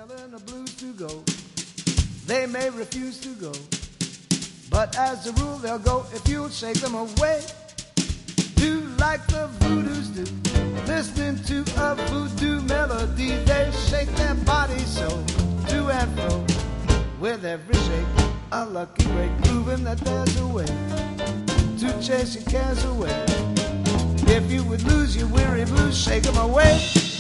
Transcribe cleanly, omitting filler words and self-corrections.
telling the blues to go. They may refuse to go, but as a rule they'll go if you'll shake them away. Do like the voodoos do, listening to a voodoo melody. They shake their bodies so, to and fro, with every shake, a lucky break, proving that there's a way to chase your cares away. If you would lose your weary blues, shake them away.